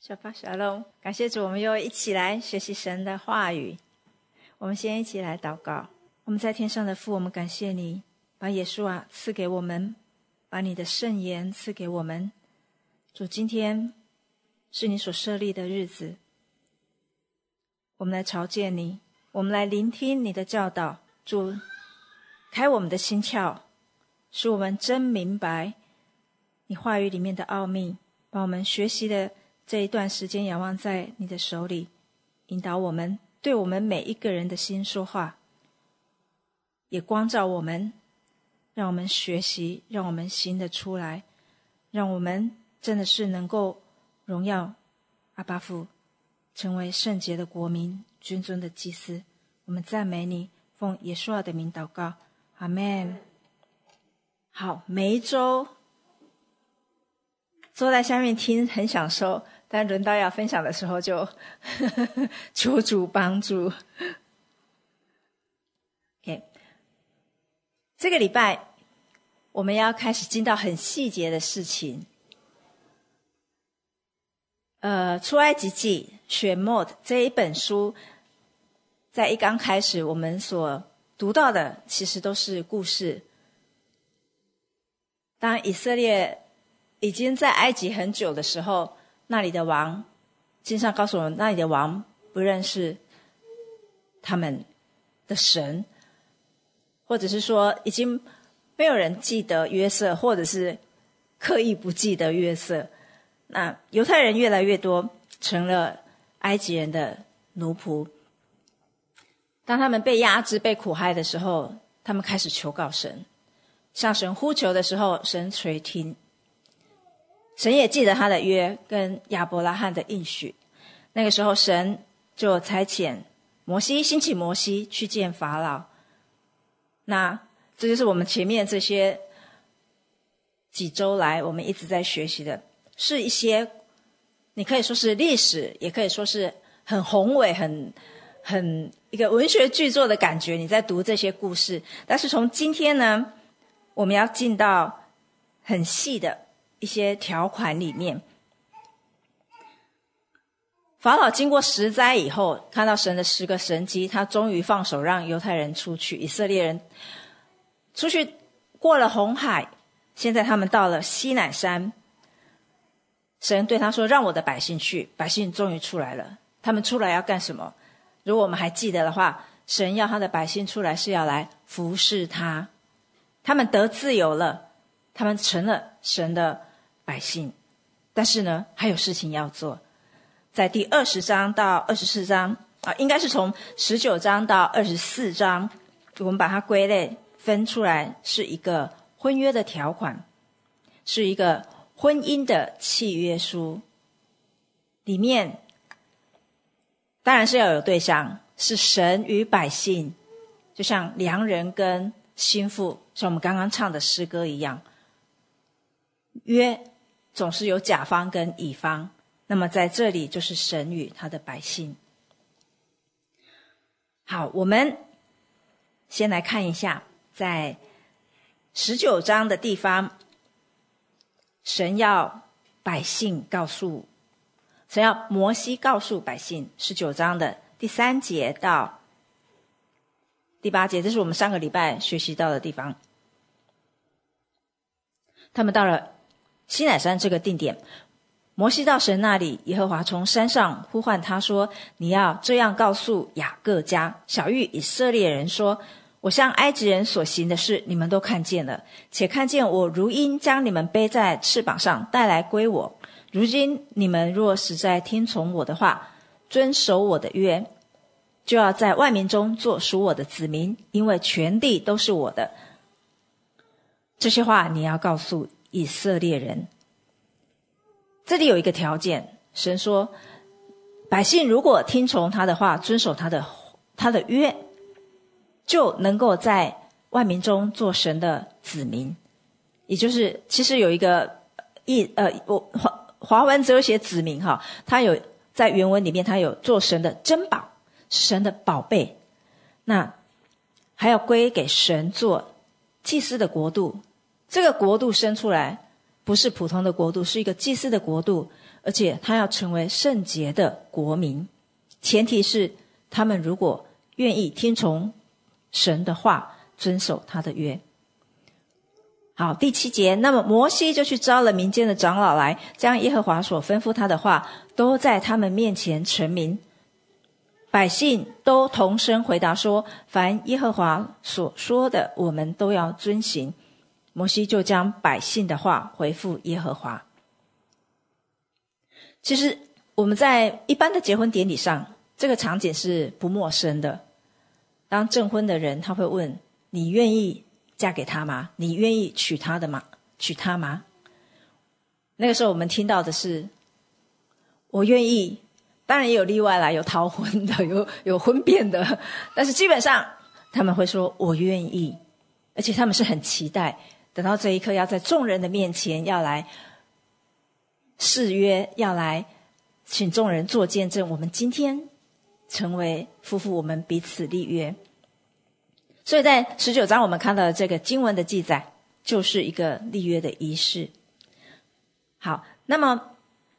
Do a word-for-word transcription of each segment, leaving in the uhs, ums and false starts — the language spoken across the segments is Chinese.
小巴小龙，感谢主，我们又一起来学习神的话语。我们先一起来祷告。我们在天上的父，我们感谢你，把耶稣啊赐给我们，把你的圣言赐给我们。主，今天是你所设立的日子，我们来朝见你，我们来聆听你的教导。主，开我们的心窍，使我们真明白你话语里面的奥秘，把我们学习的这一段时间仰望在你的手里，引导我们，对我们每一个人的心说话，也光照我们，让我们学习，让我们行得出来，让我们真的是能够荣耀阿爸父，成为圣洁的国民，君尊的祭司。我们赞美你，奉耶稣的名祷告，阿们。好，每一周坐在下面听很享受，但轮到要分享的时候就呵呵求主帮助。 OK， 这个礼拜我们要开始进到很细节的事情。呃，出埃及记选末这一本书，在一刚开始我们所读到的其实都是故事。当以色列已经在埃及很久的时候，那里的王，经上告诉我们，那里的王不认识他们的神，或者是说已经没有人记得约瑟，或者是刻意不记得约瑟。那犹太人越来越多，成了埃及人的奴仆。当他们被压制、被苦害的时候，他们开始求告神，向神呼求的时候，神垂听。神也记得他的约跟亚伯拉罕的应许，那个时候神就差遣摩西，兴起摩西去见法老。那这就是我们前面这些几周来我们一直在学习的，是一些你可以说是历史，也可以说是很宏伟、很很一个文学巨作的感觉，你在读这些故事。但是从今天呢，我们要进到很细的一些条款里面。法老经过十灾以后，看到神的十个神迹，他终于放手让犹太人出去，以色列人出去过了红海，现在他们到了西乃山。神对他说，让我的百姓去。百姓终于出来了。他们出来要干什么？如果我们还记得的话，神要他的百姓出来是要来服侍他。他们得自由了，他们成了神的百姓。但是呢，还有事情要做。在第二十章到二十四章啊，应该是从十九章到二十四章，我们把它归类分出来，是一个婚约的条款，是一个婚姻的契约书。里面当然是要有对象，是神与百姓，就像良人跟心腹，像我们刚刚唱的诗歌一样。约总是有甲方跟乙方，那么在这里就是神与他的百姓。好，我们先来看一下，在十九章的地方，神要百姓告诉，神要摩西告诉百姓，十九章的第三节到第八节，这是我们上个礼拜学习到的地方。他们到了西乃山这个定点，摩西到神那里，耶和华从山上呼唤他说，你要这样告诉雅各家、小谕以色列人说，我向埃及人所行的事你们都看见了，且看见我如鹰将你们背在翅膀上带来归我。如今你们若实在听从我的话，遵守我的约，就要在万民中做属我的子民，因为全地都是我的。这些话你要告诉以色列人。这里有一个条件，神说百姓如果听从他的话，遵守他的他的约，就能够在万民中做神的子民。也就是其实有一个意呃我华华文哲学子民哈，他有在原文里面他有做神的珍宝，神的宝贝，那还要归给神做祭司的国度。这个国度生出来不是普通的国度，是一个祭司的国度，而而且他要成为圣洁的国民，前提是他们如果愿意听从神的话，遵守他的约。好，第七节，那么摩西就去招了民间的长老来，将耶和华所吩咐他的话都在他们面前陈明。百姓都同声回答说，凡耶和华所说的，我们都要遵行。摩西就将百姓的话回复耶和华。其实我们在一般的结婚典礼上，这个场景是不陌生的。当证婚的人他会问，你愿意嫁给他吗？你愿意娶他的吗？娶他吗？那个时候我们听到的是，我愿意。当然也有例外啦，有逃婚的，有有婚变的，但是基本上他们会说我愿意，而且他们是很期待等到这一刻要在众人的面前要来誓约，要来请众人做见证，我们今天成为夫妇，我们彼此立约。所以在十九章我们看到的这个经文的记载，就是一个立约的仪式。好，那么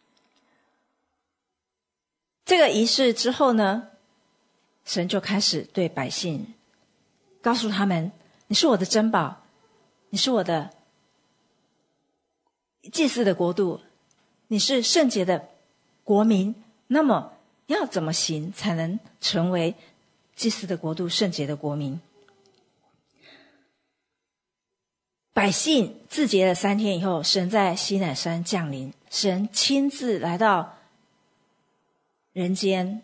这个仪式之后呢，神就开始对百姓告诉他们，你是我的珍宝，你是我的祭祀的国度，你是圣洁的国民，那么要怎么行才能成为祭祀的国度，圣洁的国民？百姓自洁了三天以后，神在西乃山降临，神亲自来到人间。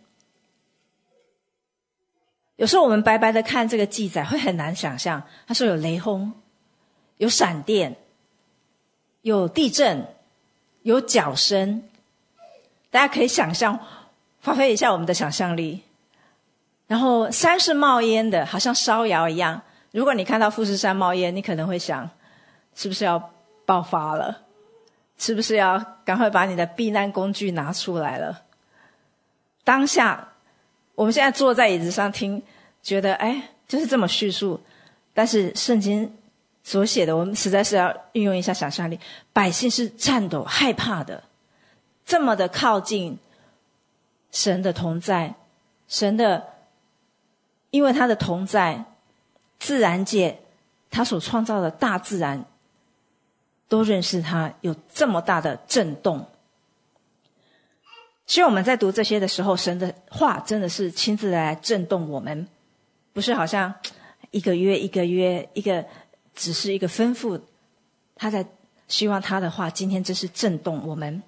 有时候我们白白的看这个记载会很难想象，他说有雷轰，有闪电，有地震，有脚声，大家可以想象，发挥一下我们的想象力。然后山是冒烟的，好像烧窑一样。如果你看到富士山冒烟，你可能会想，是不是要爆发了？是不是要赶快把你的避难工具拿出来了？当下我们现在坐在椅子上听，觉得哎，就是这么叙述，但是圣经所写的，我们实在是要运用一下想象力。百姓是颤抖害怕的，这么的靠近神的同在，神的因为他的同在，自然界他所创造的大自然都认识他，有这么大的震动。希望我们在读这些的时候，神的话真的是亲自来震动我们，不是好像一个约一个约一个只是一个吩咐，他在希望他的话今天真是震动我们。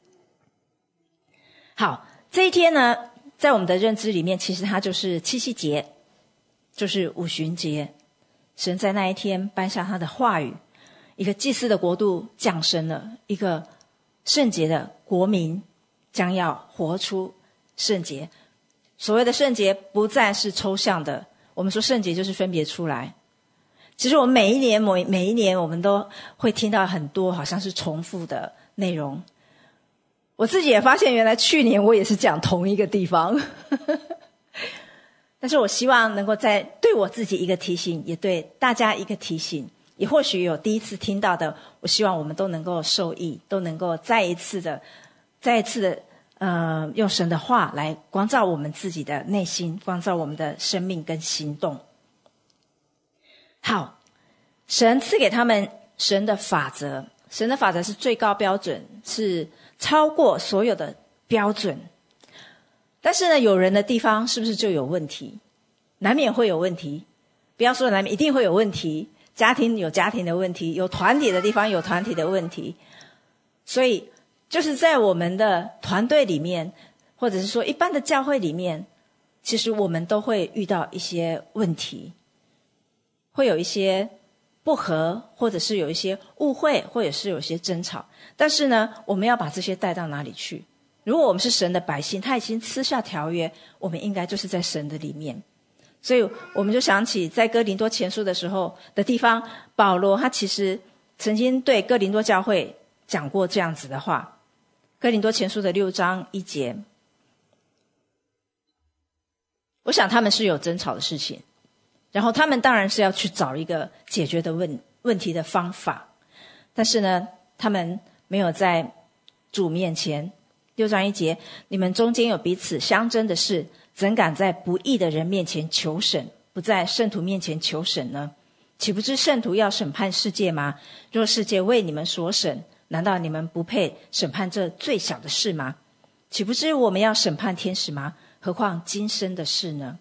好，这一天呢，在我们的认知里面，其实它就是七夕节，就是五旬节。神在那一天颁下他的话语，一个祭祀的国度降生了，一个圣洁的国民将要活出圣洁。所谓的圣洁不再是抽象的，我们说圣洁就是分别出来。其实我们每一年每每一年我们都会听到很多好像是重复的内容。我自己也发现原来去年我也是讲同一个地方但是我希望能够在对我自己一个提醒，也对大家一个提醒，也或许有第一次听到的，我希望我们都能够受益，都能够再一次的再一次的呃，用神的话来光照我们自己的内心，光照我们的生命跟行动。好，神赐给他们神的法则，神的法则是最高标准，是超过所有的标准。但是呢，有人的地方是不是就有问题？难免会有问题，不要说难免，一定会有问题。家庭有家庭的问题，有团体的地方有团体的问题。所以就是在我们的团队里面，或者是说一般的教会里面，其实我们都会遇到一些问题，会有一些不合，或者是有一些误会，或者是有一些争吵。但是呢，我们要把这些带到哪里去？如果我们是神的百姓，他已经赐下条约，我们应该就是在神的里面。所以我们就想起在哥林多前书的时候的地方，保罗他其实曾经对哥林多教会讲过这样子的话。哥林多前书的六章一节，我想他们是有争吵的事情，然后他们当然是要去找一个解决的问问题的方法，但是呢，他们没有在主面前六章一节，你们中间有彼此相争的事，怎敢在不义的人面前求审，不在圣徒面前求审呢？岂不知圣徒要审判世界吗？若世界为你们所审，难道你们不配审判这最小的事吗？岂不知我们要审判天使吗？何况今生的事呢？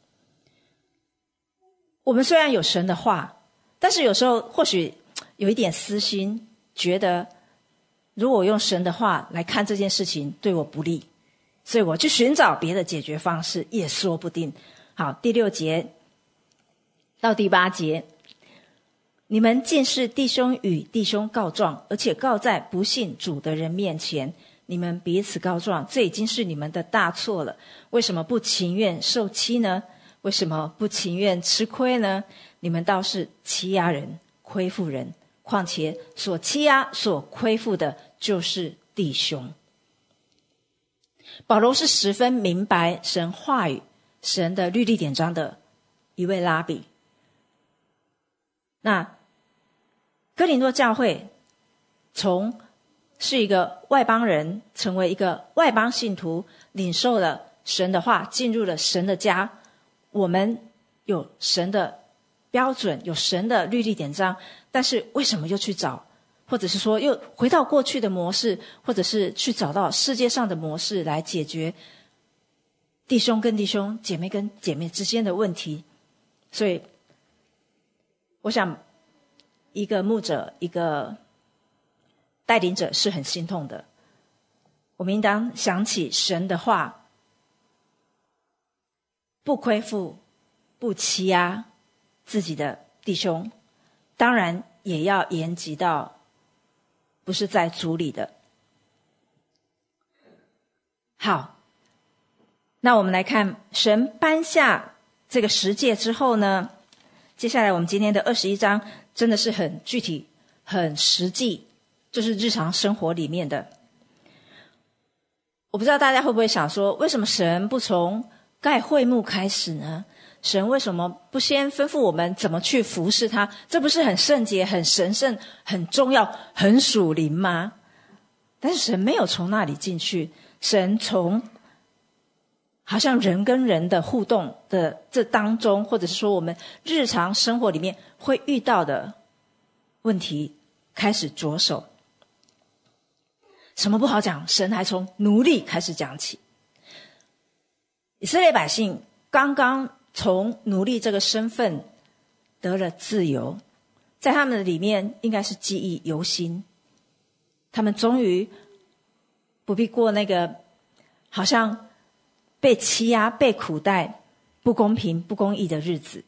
我们虽然有神的话，但是有时候或许有一点私心，觉得如果我用神的话来看这件事情对我不利，所以我去寻找别的解决方式也说不定。好，第六节到第八节，你们竟是弟兄与弟兄告状，而且告在不信主的人面前，你们彼此告状，这已经是你们的大错了。为什么不情愿受欺呢？为什么不情愿吃亏呢？你们倒是欺压人，亏负人，况且所欺压所亏负的就是弟兄。保罗是十分明白神话语、神的律例典章的一位拉比。那哥林多教会从是一个外邦人，成为一个外邦信徒，领受了神的话，进入了神的家。我们有神的标准，有神的律例典章，但是为什么又去找，或者是说又回到过去的模式，或者是去找到世界上的模式来解决弟兄跟弟兄、姐妹跟姐妹之间的问题？所以我想一个牧者，一个带领者是很心痛的。我们应当想起神的话，不亏负，不欺压自己的弟兄，当然也要延及到不是在主里的。好，那我们来看神颁下这个十诫之后呢，接下来我们今天的二十一章真的是很具体很实际，就是日常生活里面的。我不知道大家会不会想说，为什么神不从盖会幕开始呢？神为什么不先吩咐我们怎么去服侍他？这不是很圣洁、很神圣、很重要、很属灵吗？但是神没有从那里进去，神从好像人跟人的互动的这当中，或者是说我们日常生活里面会遇到的问题开始着手。什么不好讲，神还从奴隶开始讲起。以色列百姓刚刚从奴隶这个身份得了自由，在他们的里面应该是记忆犹新，他们终于不必过那个好像被欺压、被苦待、不公平、不公义的日子。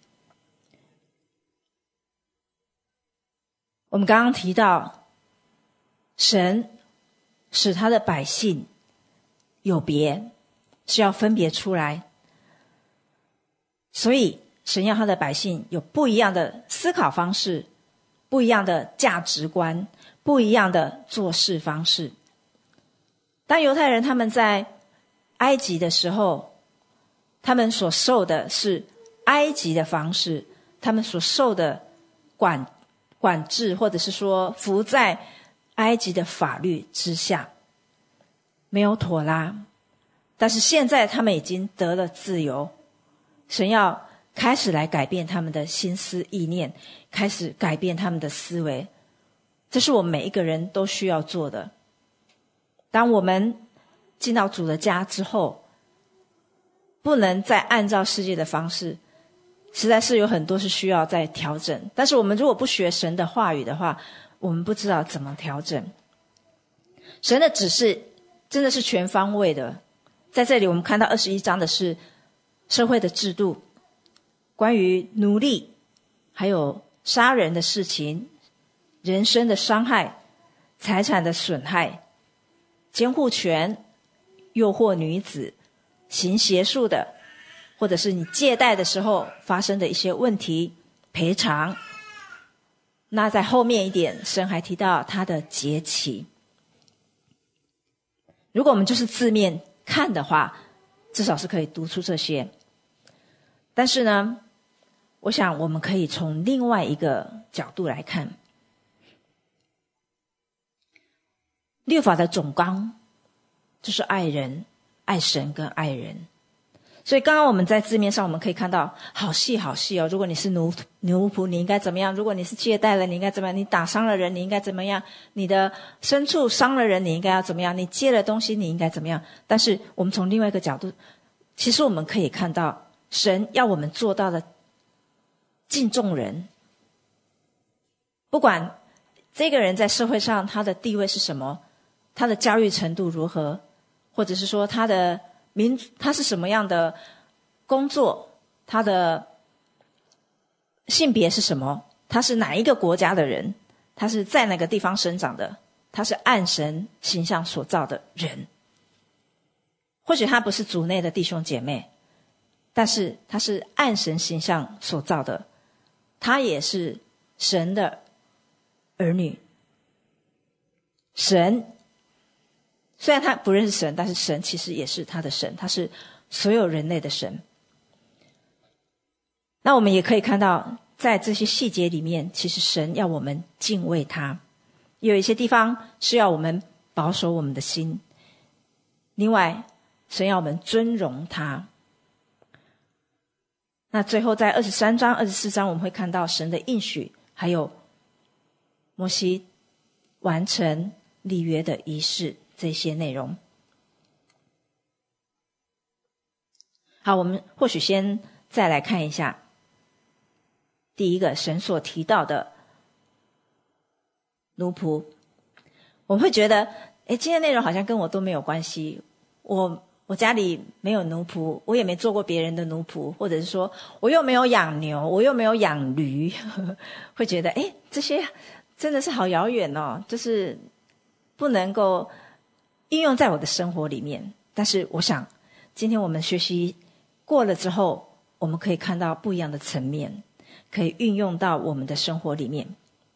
我们刚刚提到，神使他的百姓有别，是要分别出来，所以神要他的百姓有不一样的思考方式，不一样的价值观，不一样的做事方式。当犹太人他们在埃及的时候，他们所受的是埃及的方式，他们所受的管管制，或者是说服在埃及的法律之下，没有妥拉。但是现在他们已经得了自由，神要开始来改变他们的心思意念，开始改变他们的思维，这是我们每一个人都需要做的。当我们进到主的家之后，不能再按照世界的方式，实在是有很多是需要再调整。但是我们如果不学神的话语的话，我们不知道怎么调整。神的指示真的是全方位的。在这里我们看到二十一章的是社会的制度，关于奴隶，还有杀人的事情，人身的伤害，财产的损害，监护权，诱惑女子，行邪术的，或者是你借贷的时候发生的一些问题，赔偿。那在后面一点，神还提到他的节期。如果我们就是字面看的话，至少是可以读出这些。但是呢，我想我们可以从另外一个角度来看。律法的总纲就是爱人、爱神跟爱人。所以刚刚我们在字面上我们可以看到好细好细哦，如果你是奴奴仆你应该怎么样，如果你是借贷人你应该怎么样，你打伤了人你应该怎么样，你的牲畜伤了人你应该要怎么样，你借了东西你应该怎么样。但是我们从另外一个角度，其实我们可以看到神要我们做到的敬重人，不管这个人在社会上他的地位是什么，他的教育程度如何，或者是说他的民他是什么样的工作，他的性别是什么，他是哪一个国家的人，他是在哪个地方生长的，他是按神形象所造的人。或许他不是族内的弟兄姐妹，但是他是按神形象所造的，他也是神的儿女。神虽然他不认识神，但是神其实也是他的神，他是所有人类的神。那我们也可以看到在这些细节里面，其实神要我们敬畏他，有一些地方是要我们保守我们的心，另外神要我们尊荣他。那最后在二十三章二十四章我们会看到神的应许，还有摩西完成立约的仪式，这些内容。好，我们或许先再来看一下第一个神所提到的奴仆。我们会觉得诶，今天内容好像跟我都没有关系，我我家里没有奴仆，我也没做过别人的奴仆，或者是说我又没有养牛，我又没有养驴，呵呵，会觉得诶，这些真的是好遥远哦，就是不能够应用在我的生活里面。但是我想今天我们学习过了之后，我们可以看到不一样的层面，可以运用到我们的生活里面。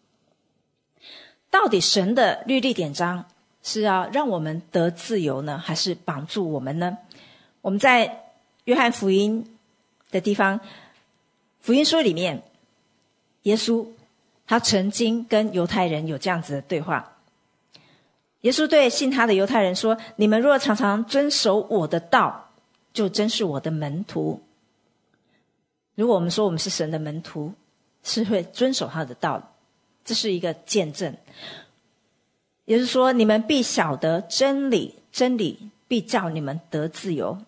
到底神的律例典章是要让我们得自由呢，还是绑住我们呢？我们在约翰福音的地方，福音书里面，耶稣他曾经跟犹太人有这样子的对话。耶稣对信他的犹太人说，你们若常常遵守我的道，就真是我的门徒。如果我们说我们是神的门徒，是会遵守他的道，这是一个见证。也就是说，你们必晓得真理，真理必叫你们得自由。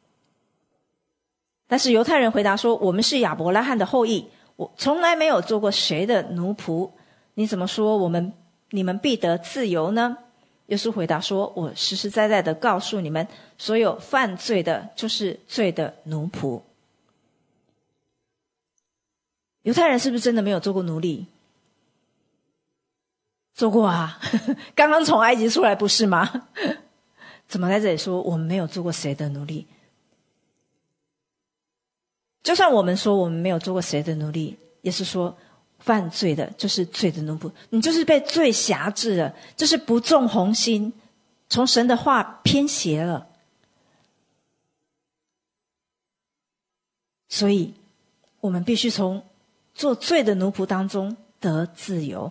但是犹太人回答说，我们是亚伯拉罕的后裔，我从来没有做过谁的奴仆，你怎么说我们你们必得自由呢？耶稣回答说，我实实在在的告诉你们，所有犯罪的就是罪的奴仆。犹太人是不是真的没有做过奴隶？做过啊，刚刚从埃及出来不是吗？怎么在这里说我们没有做过谁的奴隶？就算我们说我们没有做过谁的奴隶，也是说犯罪的就是罪的奴仆，你就是被罪辖制了，就是不中红心，从神的话偏斜了。所以我们必须从做罪的奴仆当中得自由。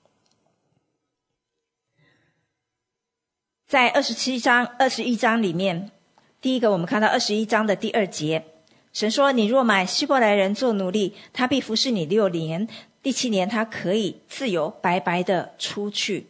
在二十七章二十一章里面，第一个我们看到二十一章的第二节，神说，你若买希伯来人做奴隶，他必服侍你六年，第七年他可以自由白白的出去。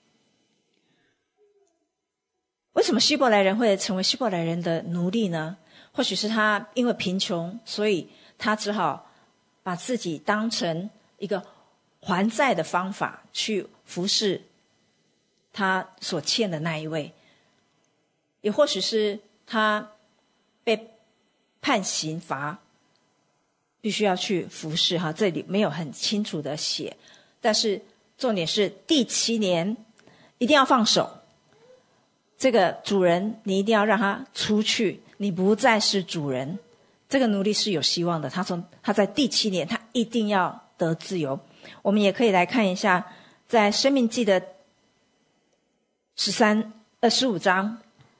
为什么希伯来人会成为希伯来人的奴隶呢？或许是他因为贫穷，所以他只好把自己当成一个还债的方法去服侍他所欠的那一位，也或许是他被判刑罚，必须要去服侍哈，这里没有很清楚的写，但是重点是第七年一定要放手，这个主人你一定要让他出去，你不再是主人。这个奴隶是有希望的，他从他在第七年他一定要得自由。我们也可以来看一下在申命记的十三二十五章，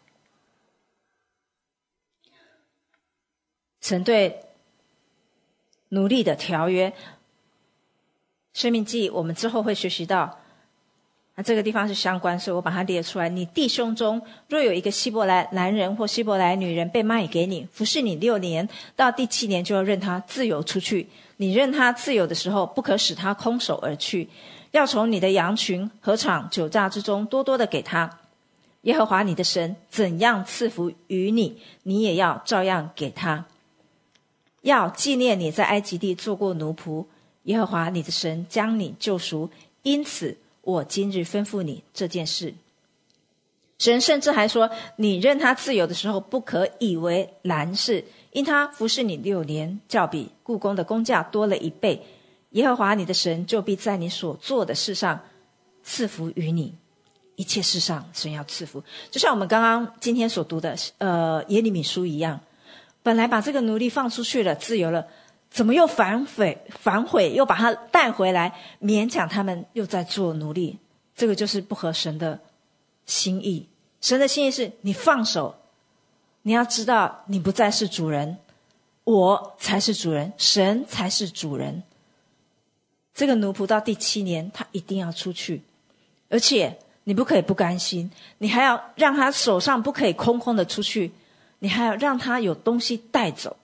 神对奴隶的条约。申命记我们之后会学习到， 那这个地方是相关，所以我把它列出来。你弟兄中若有一个希伯来男人或希伯来女人被卖给你，服侍你六年，到第七年就要任他自由出去。你任他自由的时候，不可使他空手而去，要从你的羊群、禾场、酒榨之中多多的给他。耶和华你的神怎样赐福于你，你也要照样给他。要纪念你在埃及地做过奴仆，耶和华你的神将你救赎，因此我今日吩咐你这件事。神甚至还说，你任他自由的时候，不可以为难事，因他服侍你六年，较比雇工的工价多了一倍。耶和华你的神就必在你所做的事上赐福于你，一切事上神要赐福。就像我们刚刚今天所读的呃耶利米书一样，本来把这个奴隶放出去了，自由了，怎么又反悔反悔又把他带回来，勉强他们又在做奴隶？这个就是不合神的心意。神的心意是你放手，你要知道你不再是主人，我才是主人，神才是主人。这个奴仆到第七年他一定要出去，而且你不可以不甘心，你还要让他手上不可以空空的出去，你还要让他有东西带走。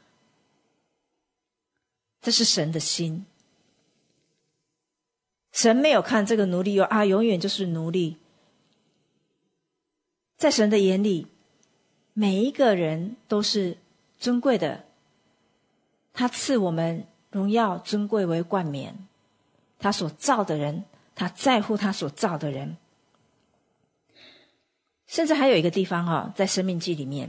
这是神的心。神没有看这个奴隶有啊，永远就是奴隶。在神的眼里，每一个人都是尊贵的，他赐我们荣耀尊贵为冠冕。他所造的人，他在乎他所造的人。甚至还有一个地方哈，在申命记里面，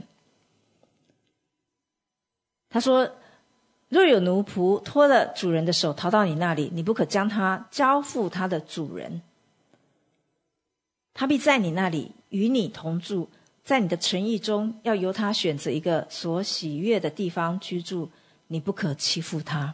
他说，若有奴仆脱了主人的手逃到你那里，你不可将他交付他的主人，他必在你那里与你同住，在你的城邑中要由他选择一个所喜悦的地方居住，你不可欺负他。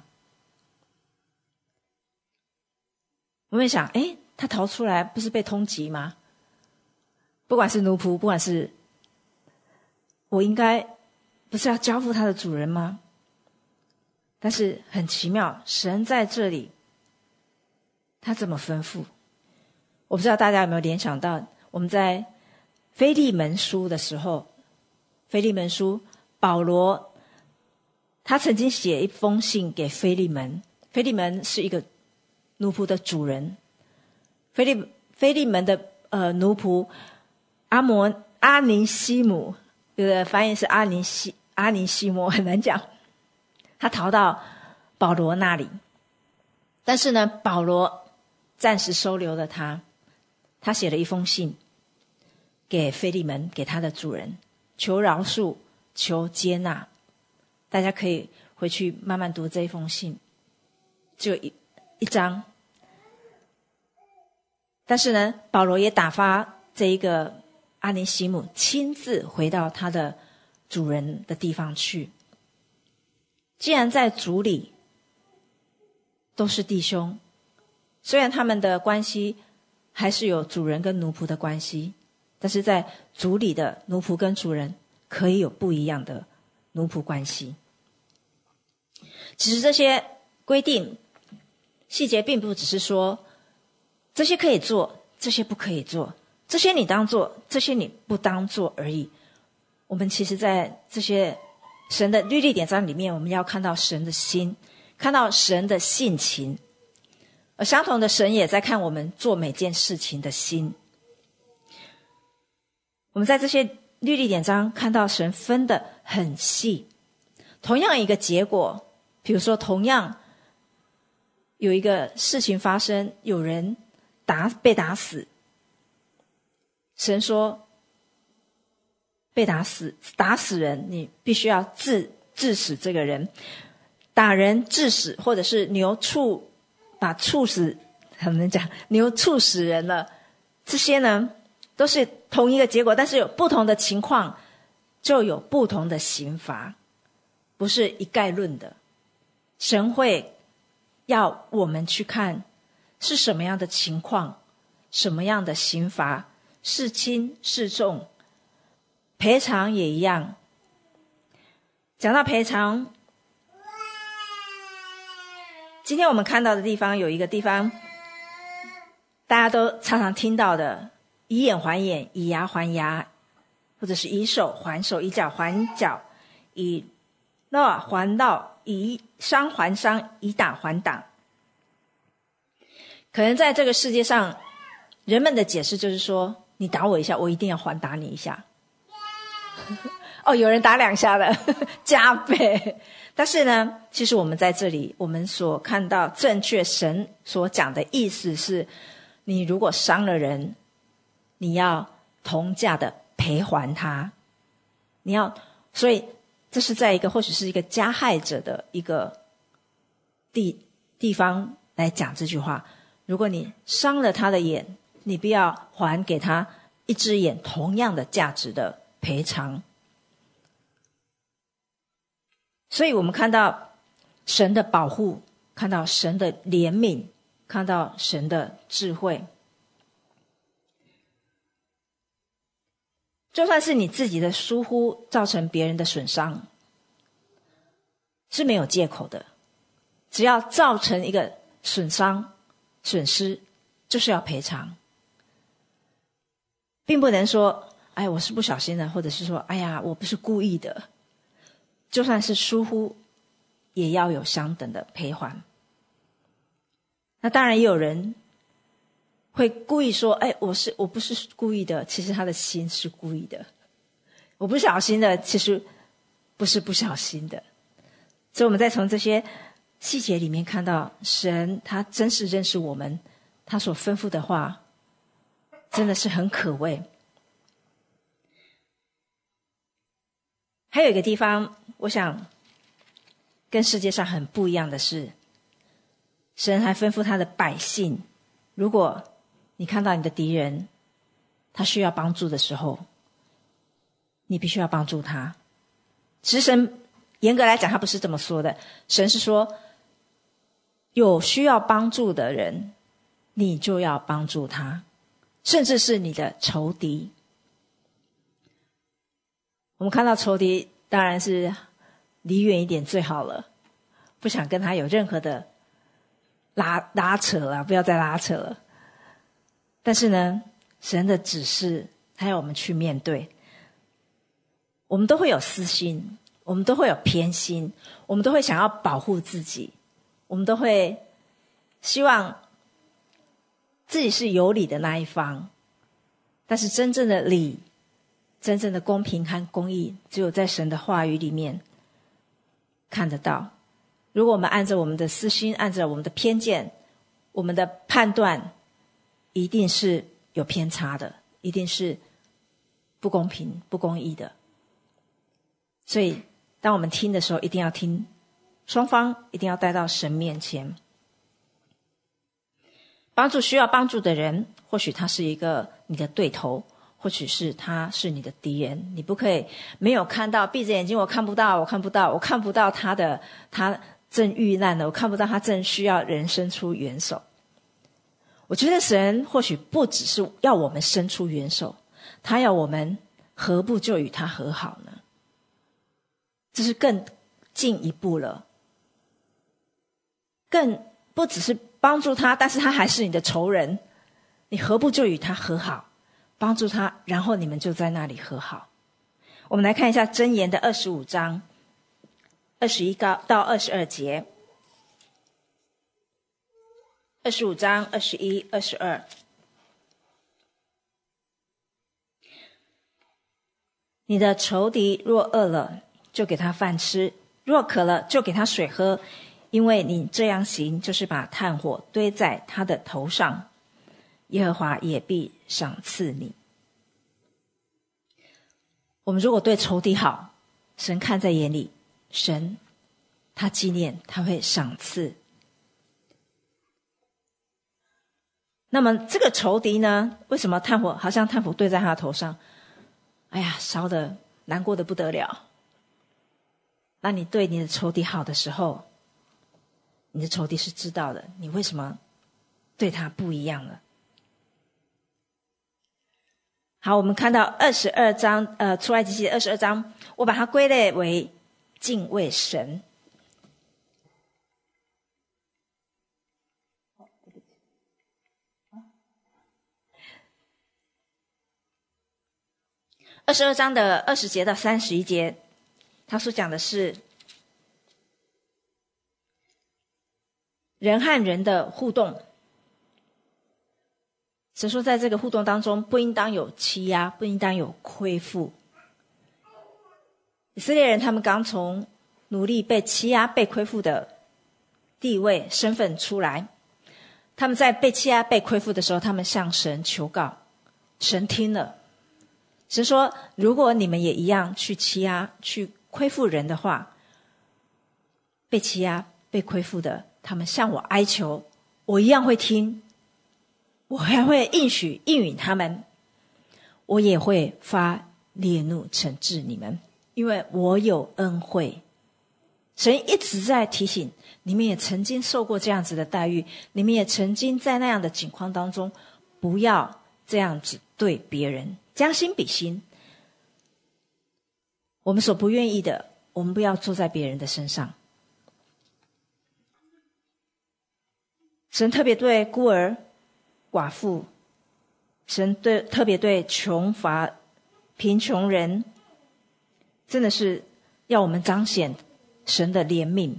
我们想，诶，他逃出来不是被通缉吗？不管是奴仆，不管是我，应该不是要交付他的主人吗？但是很奇妙，神在这里他怎么吩咐？我不知道大家有没有联想到，我们在腓利门书的时候，腓利门书保罗他曾经写一封信给腓利门。腓利门是一个奴仆的主人，腓利腓利门的呃奴仆阿摩阿尼西姆，有的翻译是阿尼西阿尼西摩，很难讲。他逃到保罗那里，但是呢，保罗暂时收留了他。他写了一封信给腓利门，给他的主人，求饶恕，求接纳。大家可以回去慢慢读这一封信，只有一一章。但是呢，保罗也打发这一个阿尼西姆亲自回到他的主人的地方去。既然在主里都是弟兄，虽然他们的关系还是有主人跟奴仆的关系，但是在主里的奴仆跟主人可以有不一样的奴仆关系。其实这些规定细节并不只是说这些可以做，这些不可以做，这些你当做，这些你不当做而已。我们其实在这些神的律例典章里面，我们要看到神的心，看到神的性情，而相同的，神也在看我们做每件事情的心。我们在这些律例典章看到神分得很细，同样一个结果，比如说同样有一个事情发生，有人打被打死，神说被打死打死人，你必须要治治死这个人。打人治死，或者是牛畜把处死，他们讲牛处死人了，这些呢都是同一个结果，但是有不同的情况就有不同的刑罚，不是一概论的。神会要我们去看是什么样的情况，什么样的刑罚，是轻是重，赔偿也一样。讲到赔偿，今天我们看到的地方有一个地方， 大家都常常听到的以眼还眼，以牙还牙，或者是以手还手，以脚还脚，以烙还烙，以伤还伤，以打还打。可能在这个世界上，人们的解释就是说，你打我一下，我一定要还打你一下。哦，有人打两下的，加倍。但是呢，其实我们在这里，我们所看到正确神所讲的意思是，你如果伤了人，你要同价的赔还他。你要，所以这是在一个或许是一个加害者的一个地地方来讲这句话。如果你伤了他的眼，你不要还给他一只眼同样的价值的赔偿。所以我们看到神的保护，看到神的怜悯，看到神的智慧。就算是你自己的疏忽造成别人的损伤，是没有借口的。只要造成一个损伤、损失，就是要赔偿，并不能说哎，我是不小心的，或者是说哎呀，我不是故意的。就算是疏忽，也要有相等的赔还。那当然也有人会故意说哎，我是我不是故意的，其实他的心是故意的。我不小心的，其实不是不小心的。所以我们再从这些细节里面看到，神他真是认识我们，他所吩咐的话真的是很可畏。还有一个地方我想跟世界上很不一样的是，神还吩咐他的百姓，如果你看到你的敌人他需要帮助的时候，你必须要帮助他。其实神严格来讲他不是这么说的，神是说有需要帮助的人你就要帮助他，甚至是你的仇敌。我们看到仇敌当然是离远一点最好了，不想跟他有任何的拉拉扯了，不要再拉扯了。但是呢，神的指示还要我们去面对。我们都会有私心，我们都会有偏心，我们都会想要保护自己，我们都会希望自己是有理的那一方。但是真正的理，真正的公平和公义，只有在神的话语里面看得到。如果我们按照我们的私心，按照我们的偏见，我们的判断一定是有偏差的，一定是不公平不公义的。所以当我们听的时候，一定要听双方，一定要带到神面前。帮助需要帮助的人，或许他是一个你的对头，或许是他是你的敌人，你不可以没有看到，闭着眼睛我看不到，我看不到，我看不到他的他正遇难了，我看不到他正需要人伸出援手。我觉得神或许不只是要我们伸出援手，他要我们何不就与他和好呢？这是更进一步了，更不只是帮助他，但是他还是你的仇人，你何不就与他和好，帮助他，然后你们就在那里和好。我们来看一下箴言的二十五章二十一到二十二节。二十五章二十一、二十二。你的仇敌若饿了，就给他饭吃；若渴了，就给他水喝。因为你这样行，就是把炭火堆在他的头上，耶和华也必赏赐你。我们如果对仇敌好，神看在眼里，神他纪念，他会赏赐。那么这个仇敌呢，为什么炭火好像炭火堆在他的头上？哎呀，烧得难过的不得了。那你对你的仇敌好的时候，你的仇敌是知道的，你为什么对他不一样了？好，我们看到二十二章，呃，出埃及记二十二章，我把它归类为敬畏神。 二十二章的二十节到三十一节，他所讲的是人和人的互动。神说在这个互动当中，不应当有欺压，不应当有亏负。以色列人他们刚从奴隶被欺压被亏负的地位身份出来，他们在被欺压被亏负的时候，他们向神求告，神听了。神说如果你们也一样去欺压去亏负人的话，被欺压被亏负的他们向我哀求，我一样会听，我还会应许应允他们，我也会发烈怒惩治你们，因为我有恩惠。神一直在提醒你们，也曾经受过这样子的待遇，你们也曾经在那样的境况当中，不要这样子对别人，将心比心。我们所不愿意的，我们不要坐在别人的身上。神特别对孤儿寡妇，神对特别对穷乏贫穷人，真的是要我们彰显神的怜悯。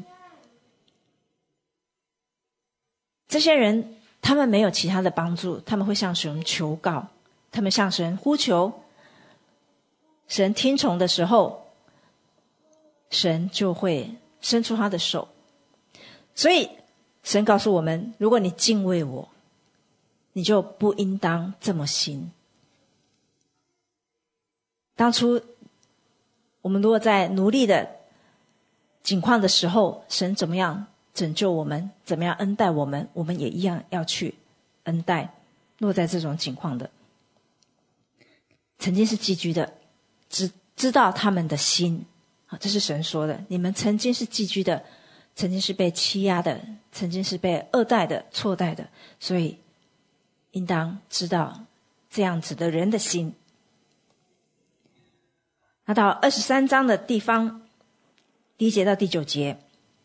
这些人他们没有其他的帮助，他们会向神求告，他们向神呼求，神听从的时候，神就会伸出他的手。所以神告诉我们，如果你敬畏我，你就不应当这么行。当初我们如果在奴隶的境况的时候，神怎么样拯救我们，怎么样恩待我们，我们也一样要去恩待落在这种境况的曾经是寄居的，知知道他们的心。这是神说的，你们曾经是寄居的，曾经是被欺压的，曾经是被恶待的错待的，所以应当知道这样子的人的心。那到二十三章的地方，第一节到第九节，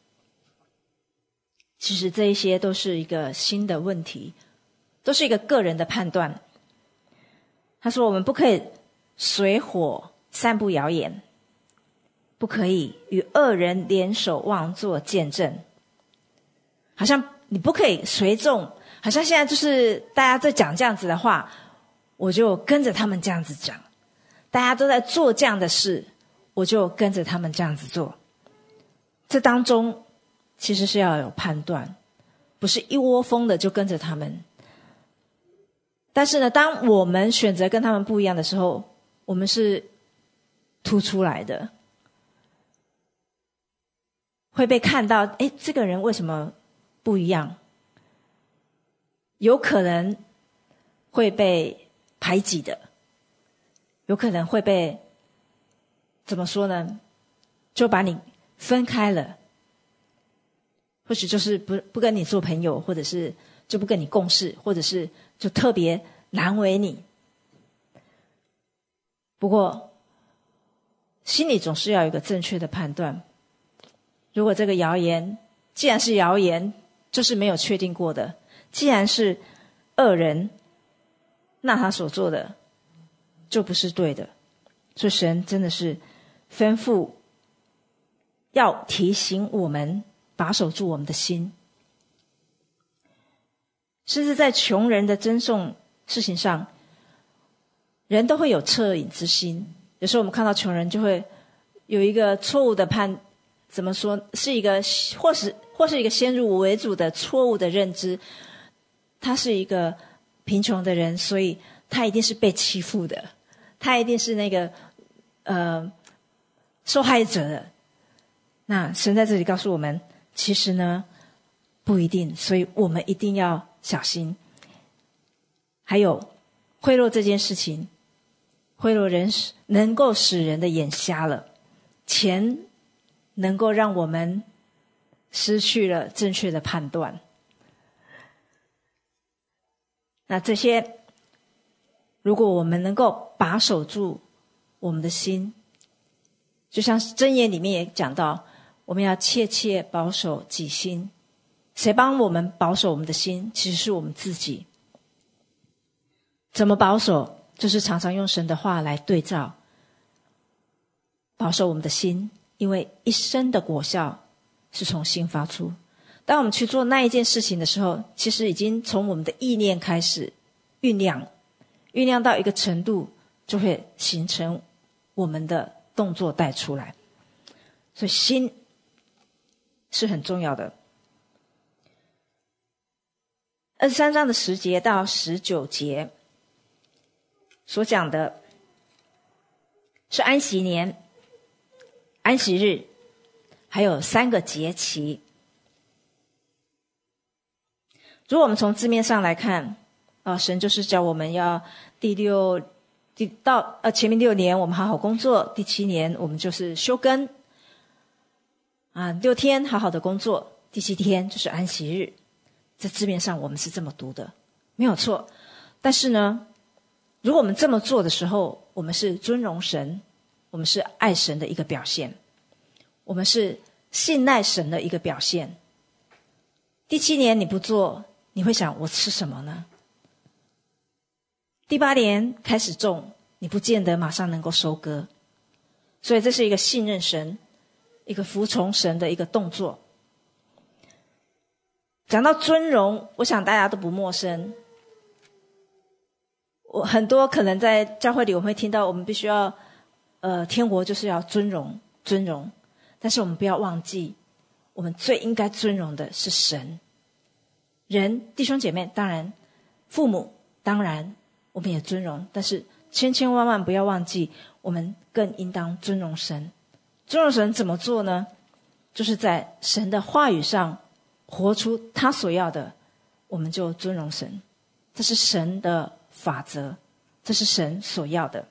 其实这一些都是一个新的问题，都是一个个人的判断。他说我们不可以随火散布谣言，不可以与恶人联手妄作见证。好像你不可以随众，好像现在就是大家在讲这样子的话，我就跟着他们这样子讲，大家都在做这样的事，我就跟着他们这样子做。这当中其实是要有判断，不是一窝蜂的就跟着他们。但是呢，当我们选择跟他们不一样的时候，我们是突出来的，会被看到，诶，这个人为什么不一样？有可能会被排挤的，有可能会被怎么说呢，就把你分开了，或许就是不不跟你做朋友，或者是就不跟你共事，或者是就特别难为你。不过心里总是要有一个正确的判断，如果这个谣言既然是谣言，就是没有确定过的，既然是恶人，那他所做的就不是对的。所以神真的是吩咐要提醒我们把守住我们的心。甚至在穷人的赠送事情上，人都会有恻隐之心。有时候我们看到穷人就会有一个错误的判，怎么说，是一个或是或是一个先入为主的错误的认知，他是一个贫穷的人，所以他一定是被欺负的，他一定是那个呃受害者的。那神在这里告诉我们，其实呢不一定，所以我们一定要小心。还有贿赂这件事情，贿赂人能够使人的眼瞎了，钱能够让我们失去了正确的判断。那这些如果我们能够把守住我们的心，就像箴言里面也讲到，我们要切切保守己心。谁帮我们保守我们的心？其实是我们自己。怎么保守？就是常常用神的话来对照， 保守我们的心，因为一生的果效是从心发出。当我们去做那一件事情的时候，其实已经从我们的意念开始酝酿，酝酿到一个程度，就会形成我们的动作带出来。所以心是很重要的。二十三章的十节到十九节所讲的是安息年、安息日，还有三个节期。如果我们从字面上来看，啊，神就是叫我们要第六第到呃前面六年我们好好工作，第七年我们就是休耕，啊，六天好好的工作，第七天就是安息日。在字面上我们是这么读的，没有错。但是呢，如果我们这么做的时候，我们是尊荣神，我们是爱神的一个表现，我们是信赖神的一个表现。第七年你不做，你会想我吃什么呢？第八年开始种，你不见得马上能够收割。所以这是一个信任神，一个服从神的一个动作。讲到尊荣，我想大家都不陌生。我很多可能在教会里我们会听到，我们必须要呃天国就是要尊荣尊荣，但是我们不要忘记，我们最应该尊荣的是神。人弟兄姐妹当然，父母当然我们也尊荣，但是千千万万不要忘记，我们更应当尊荣神。尊荣神怎么做呢？就是在神的话语上活出他所要的，我们就尊荣神。这是神的法则，这是神所要的。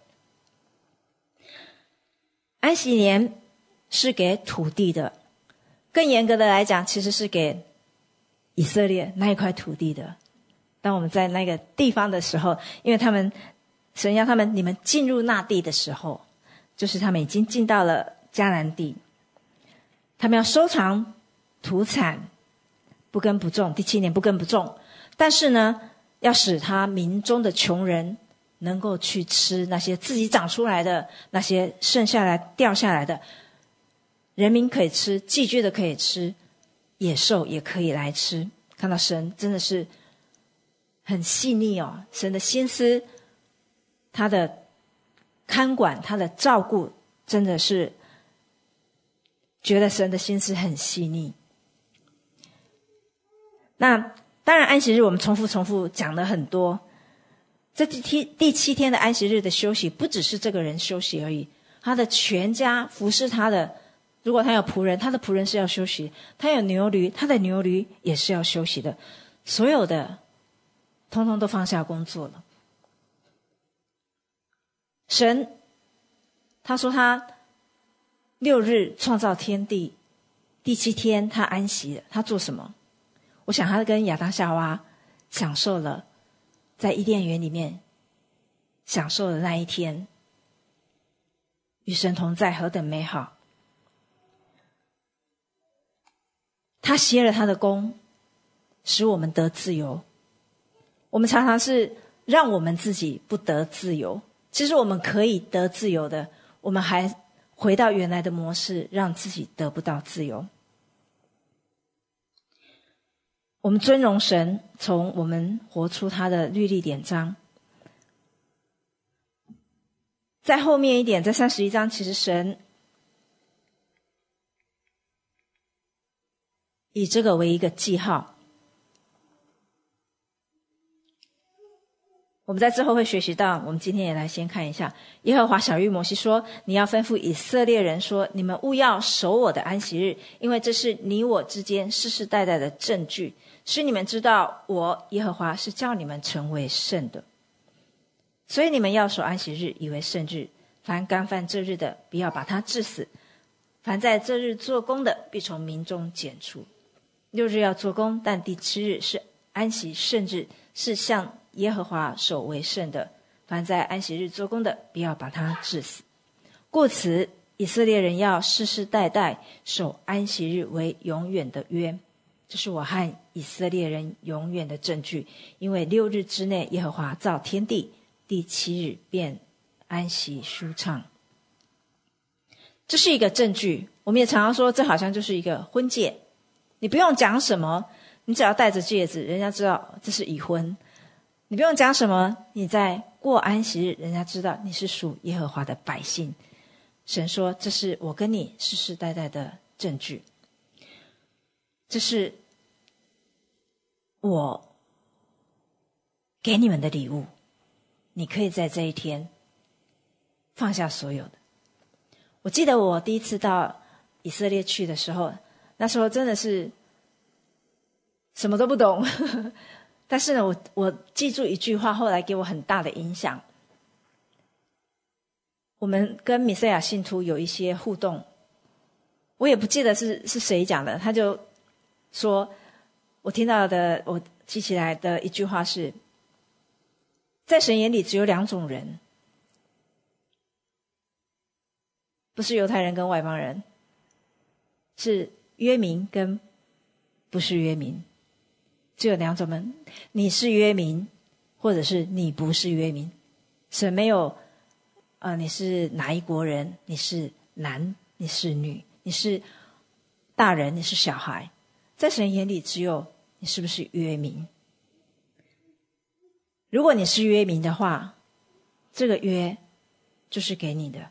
安息年是给土地的，更严格的来讲，其实是给以色列那一块土地的。当我们在那个地方的时候，因为他们神要他们你们进入那地的时候，就是他们已经进到了迦南地，他们要收藏土产，不耕不种，第七年不耕不种，但是呢，要使他民中的穷人能够去吃那些自己长出来的，那些剩下来掉下来的，人民可以吃，寄居的可以吃，野兽也可以来吃。看到神真的是很细腻哦，神的心思，他的看管，他的照顾，真的是觉得神的心思很细腻。那当然安息日我们重复重复讲了很多，这第七第七天的安息日的休息，不只是这个人休息而已，他的全家服侍他的，如果他有仆人，他的仆人是要休息，他有牛驴，他的牛驴也是要休息的，所有的通通都放下工作了。神他说他六日创造天地，第七天他安息了，他做什么？我想他跟亚当夏娃享受了在伊甸园里面享受的那一天，与神同在何等美好。他歇了他的工，使我们得自由。我们常常是让我们自己不得自由，其实我们可以得自由的，我们还回到原来的模式，让自己得不到自由。我们尊荣神，从我们活出他的律例典章。在后面一点，在三十一章，其实神以这个为一个记号。我们在之后会学习到，我们今天也来先看一下。耶和华晓谕摩西说，你要吩咐以色列人说，你们务要守我的安息日，因为这是你我之间世世代代的证据，使你们知道我耶和华是叫你们成为圣的。所以你们要守安息日，以为圣日。凡干犯这日的，不要把他治死；凡在这日做工的，必从民中剪除。六日要做工，但第七日是安息圣日，是向耶和华守为圣的。凡在安息日做工的，不要把他治死。故此，以色列人要世世代代守安息日为永远的约，这是我和以色列人永远的证据。因为六日之内，耶和华造天地，第七日便安息舒畅。 这是一个证据。我们也常常说，这好像就是一个婚戒，你不用讲什么，你只要戴着戒指，人家知道这是已婚。你不用讲什么，你在过安息日，人家知道你是属耶和华的百姓。神说，这是我跟你世世代代的证据，这是我给你们的礼物，你可以在这一天放下所有的。我记得我第一次到以色列去的时候，那时候真的是什么都不懂但是呢，我我记住一句话，后来给我很大的影响。我们跟弥赛亚信徒有一些互动，我也不记得是是谁讲的，他就说，我听到的，我记起来的一句话是，在神眼里只有两种人，不是犹太人跟外邦人，是约民跟不是约民，只有两种人，你是约民，或者是你不是约民。神没有呃，你是哪一国人，你是男，你是女，你是大人，你是小孩，在神眼里只有你是不是约民。如果你是约民的话，这个约就是给你的。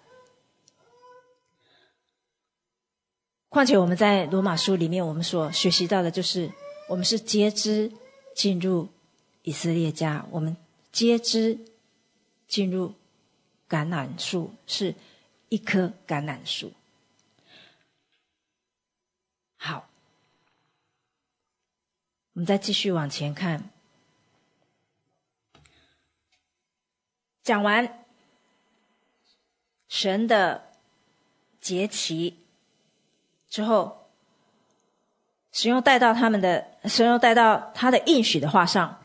况且我们在罗马书里面，我们所学习到的就是我们是接枝进入以色列家，我们接枝进入橄榄树，是一棵橄榄树。好，我们再继续往前看。讲完神的节期之后，神又带到他们的，神又带到他的应许的话上。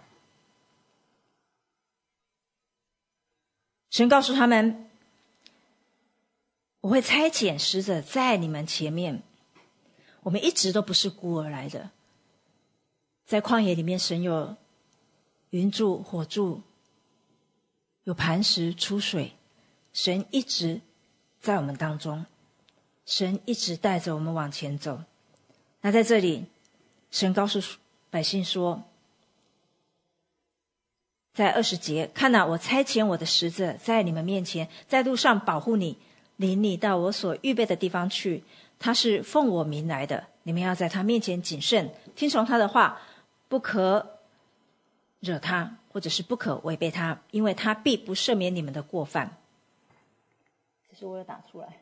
神告诉他们，我会差遣使者在你们前面。我们一直都不是孤儿来的，在旷野里面，神有云柱火柱，有磐石出水，神一直在我们当中，神一直带着我们往前走。那在这里，神告诉百姓说，在二十节，看哪，我差遣我的使者在你们面前，在路上保护你，领你到我所预备的地方去。他是奉我名来的，你们要在他面前谨慎，听从他的话，不可惹他，或者是不可违背他，因为他必不赦免你们的过犯。这是我有打出来。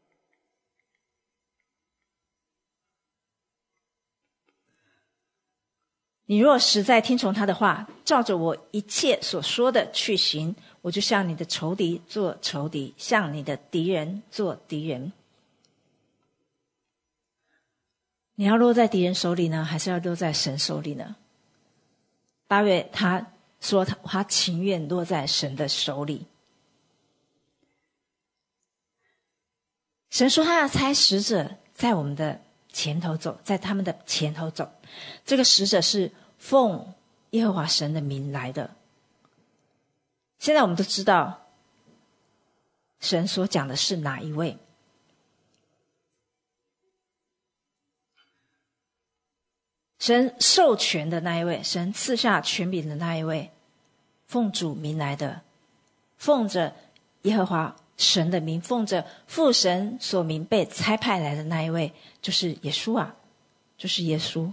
你若实在听从他的话，照着我一切所说的去行，我就向你的仇敌做仇敌，向你的敌人做敌人。你要落在敌人手里呢，还是要落在神手里呢？大卫他说 他, 他情愿落在神的手里。神说他要差使者在我们的前头走，在他们的前头走。这个使者是奉耶和华神的名来的。现在我们都知道神所讲的是哪一位。神授权的那一位，神赐下权柄的那一位，奉主名来的，奉着耶和华神的名，奉着父神所名被差派来的那一位，就是耶稣啊，就是耶稣。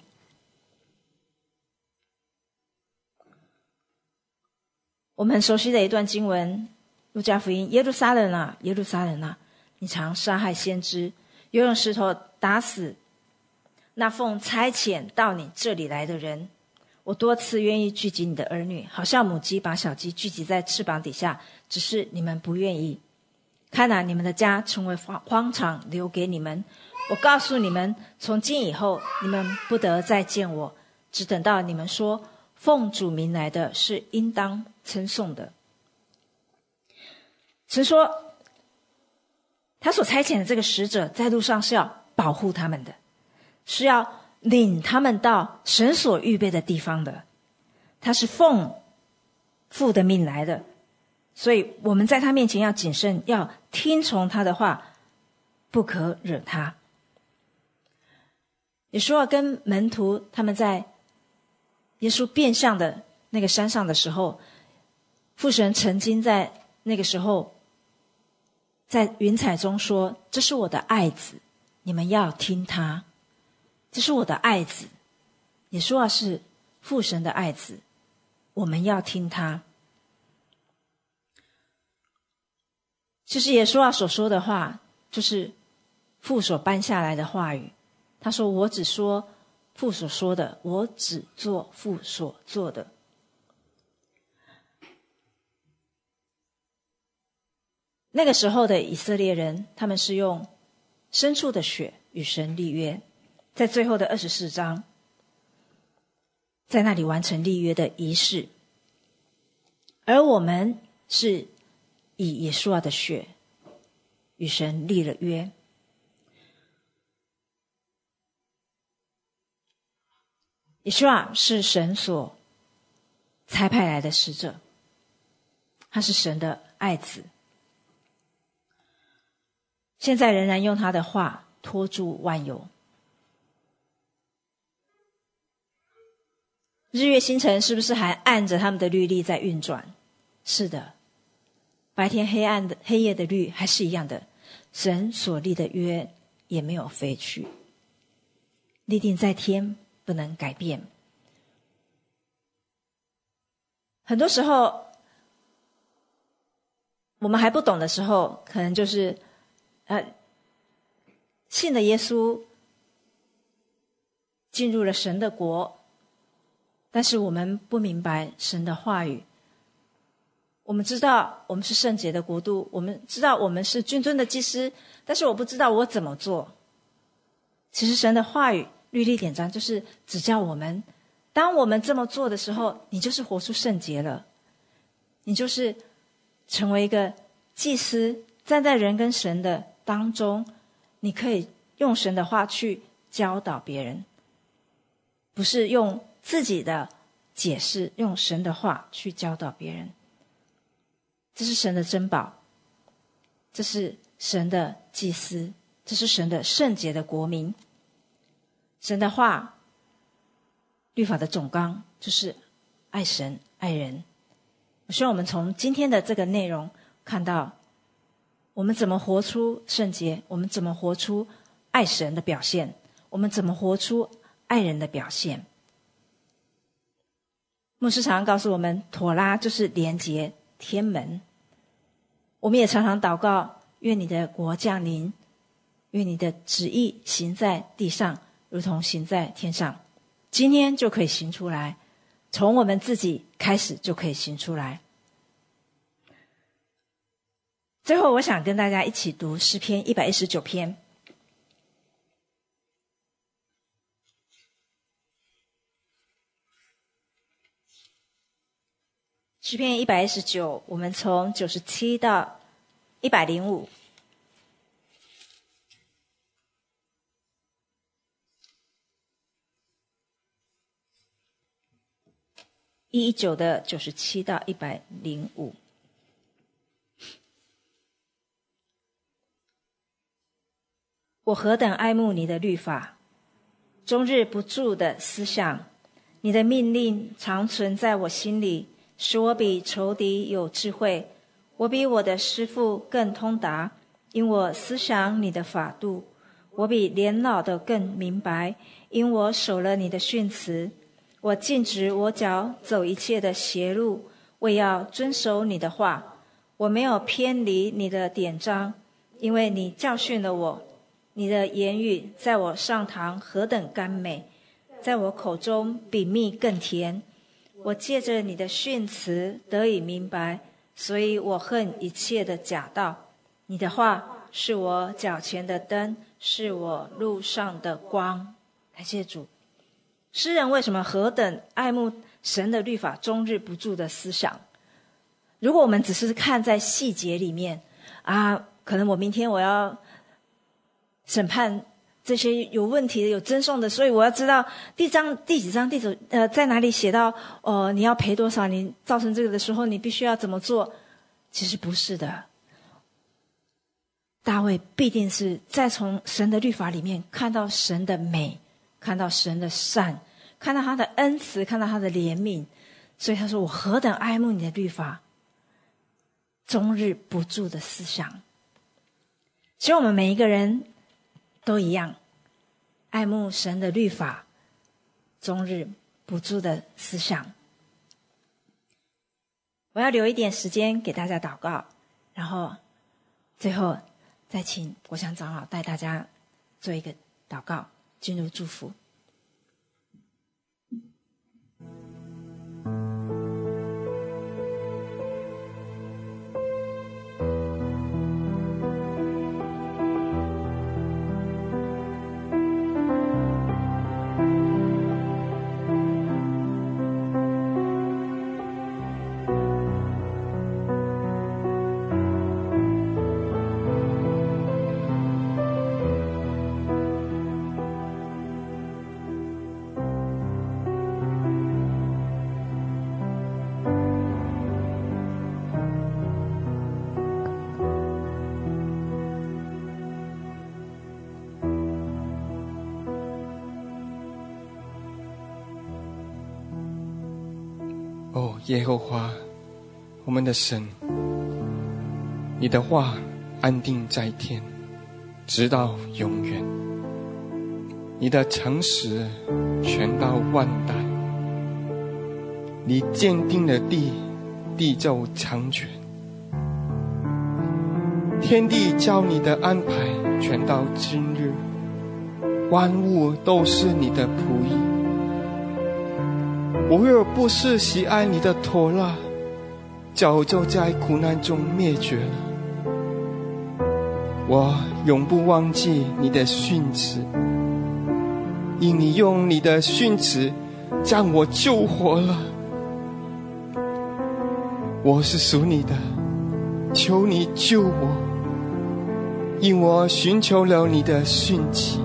我们很熟悉的一段经文，路加福音，耶路撒冷啊，耶路撒冷啊，你常杀害先知，又用石头打死那奉差遣到你这里来的人。我多次愿意聚集你的儿女，好像母鸡把小鸡聚集在翅膀底下，只是你们不愿意。看哪，你们的家成为荒场，留给你们。我告诉你们，从今以后，你们不得再见我，只等到你们说奉主名来的是应当称颂的。神说，他所差遣的这个使者在路上是要保护他们的，是要领他们到神所预备的地方的。他是奉父的命来的，所以我们在他面前要谨慎，要听从他的话， 不可惹他。耶稣啊，跟门徒他们在耶稣变相的那个山上的时候，父神曾经在那个时候在云彩中说，这是我的爱子，你们要听他。这是我的爱子，耶稣啊是父神的爱子，我们要听他。其实耶稣啊所说的话，就是父所颁下来的话语。他说，我只说父所说的，我只做父所做的。那个时候的以色列人，他们是用牲畜的血与神立约，在最后的二十四章，在那里完成立约的仪式。而我们是以耶稣的血与神立了约。耶稣是神所差派来的使者，他是神的爱子，现在仍然用他的话托住万有。日月星辰是不是还按着他们的律例在运转？是的，白天黑暗的黑夜的律还是一样的，神所立的约也没有废去，立定在天，不能改变。很多时候我们还不懂的时候，可能就是呃，信了耶稣，进入了神的国，但是我们不明白神的话语。我们知道我们是圣洁的国度，我们知道我们是君尊的祭司，但是我不知道我怎么做。其实神的话语律例典章就是指教我们，当我们这么做的时候，你就是活出圣洁了，你就是成为一个祭司，站在人跟神的当中，你可以用神的话去教导别人，不是用自己的解释，用神的话去教导别人。这是神的珍宝，这是神的祭司，这是神的圣洁的国民。神的话，律法的总纲就是爱神爱人。我希望我们从今天的这个内容看到，我们怎么活出圣洁，我们怎么活出爱神的表现，我们怎么活出爱人的表现。牧师常常告诉我们，妥拉就是连结天门。我们也常常祷告，愿你的国降临，愿你的旨意行在地上，如同行在天上。今天就可以行出来，从我们自己开始就可以行出来。最后我想跟大家一起读诗篇一百一十九篇。诗篇一百一十九，我们从九十七到一百零五。一一九的九十七到一百零五。我何等爱慕你的律法，终日不住的思想，你的命令常存在我心里，使我比仇敌有智慧，我比我的师父更通达，因我思想你的法度。我比年老的更明白，因我守了你的训词。我禁止我脚走一切的邪路，为要遵守你的话。我没有偏离你的典章，因为你教训了我。你的言语在我上膛何等甘美，在我口中比蜜更甜。我借着你的训词得以明白，所以我恨一切的假道。你的话是我脚前的灯，是我路上的光。感谢主。诗人为什么何等爱慕神的律法，终日不住的思想？如果我们只是看在细节里面啊，可能我明天我要审判这些有问题的、有争讼的，所以我要知道第章第几章第九呃在哪里写到哦、呃、你要赔多少，你造成这个的时候你必须要怎么做。其实不是的， 大卫必定是再从神的律法里面看到神的美，看到神的善，看到他的恩慈，看到他的怜悯，所以他说，我何等爱慕你的律法，终日不住的思想。希望我们每一个人都一样，爱慕神的律法，终日不住的思想。我要留一点时间给大家祷告，然后最后再请国祥长老带大家做一个祷告，进入祝福。 哦，耶和华，我们的神，你的话安定在天，直到永远。你的诚实传到万代。你坚定了地，地就长存。天地照你的安排传到今日，万物都是你的仆役。我若不是喜爱你的托拉，早就在苦难中灭绝了。我永不忘记你的训词，因你用你的训词将我救活了。我是属你的，求你救我，因我寻求了你的训词。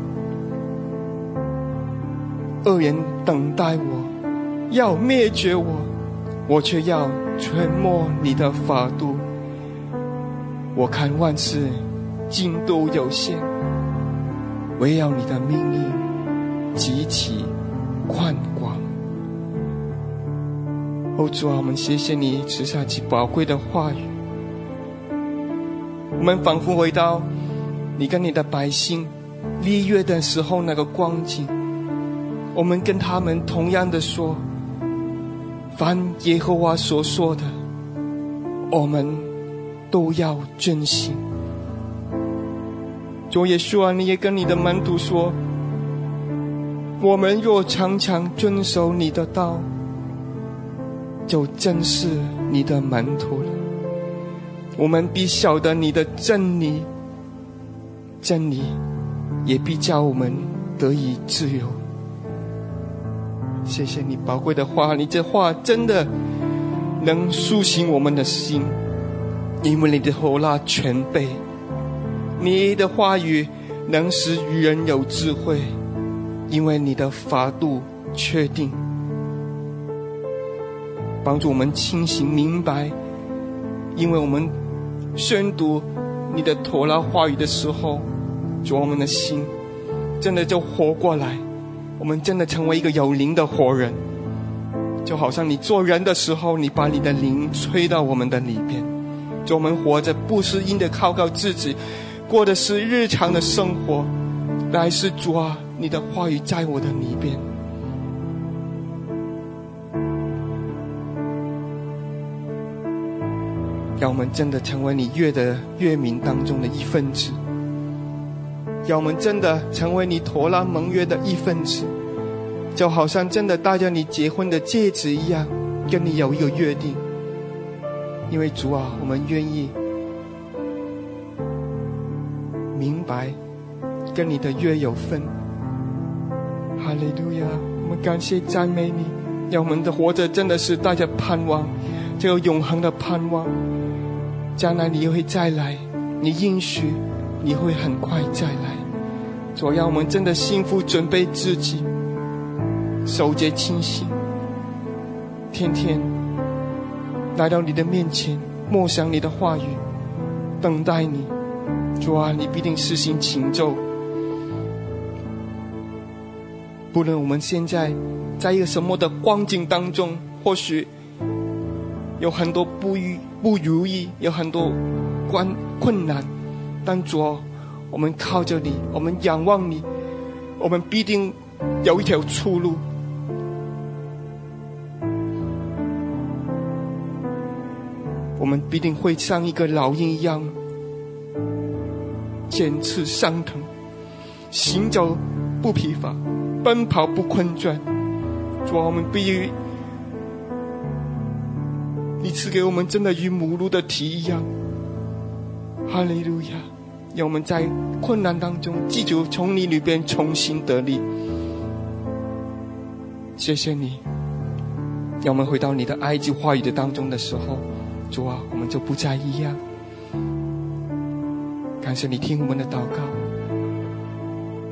恶人等待我，要灭绝我，我却要揣摩你的法度。我看万事尽都有限，唯有你的命令极其宽广。哦，主啊，我们谢谢你赐下极宝贵的话语。我们仿佛回到你跟你的百姓立约的时候那个光景，我们跟他们同样的说，凡耶和华所说的，我们都要遵行。主耶稣啊，你也跟你的门徒说，我们若常常遵守你的道，就真是你的门徒了。我们必晓得你的真理，真理也必叫我们得以自由。谢谢你宝贵的话，你这话真的能苏醒我们的心，因为你的头脑全备，你的话语能使愚人有智慧，因为你的法度确定，帮助我们清醒明白。因为我们宣读你的头脑话语的时候，主，我们的心真的就活过来，我们真的成为一个有灵的活人，就好像你做人的时候，你把你的灵吹到我们的里边。就我们活着不是因着靠靠自己，过的是日常的生活，乃是主啊，你的话语在我的里边。让我们真的成为你约的约民当中的一份子，让我们真的成为你妥拉盟约的一份子，就好像真的戴着你结婚的戒指一样，跟你有一个约定。因为主啊，我们愿意明白跟你的约有分。哈利路亚，我们感谢赞美你，让我们的活着真的是带着盼望，这个永恒的盼望，将来你会再来，你应许你会很快再来。主，让我们真的幸福准备自己，守节清醒，天天来到你的面前，默想你的话语，等待你， 主啊，你必定施行拯救。不论我们现在在一个什么的光景当中，或许有很多不如不如意，有很多关困难，但主啊，我们靠着你，我们仰望你，我们必定有一条出路。我们必定会像一个老鹰一样，尖翅上腾，行走不疲乏，奔跑不困倦。主啊，我们必须你赐给我们真的与母鹿的蹄一样。哈利路亚！让我们在困难当中记住从你里边重新得力。谢谢你，让我们回到你的埃及话语的当中的时候，主啊，我们就不再一样。感谢你听我们的祷告，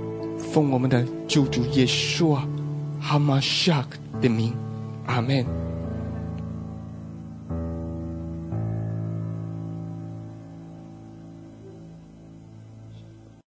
奉我们的救主耶稣哈马夏克的名，阿们。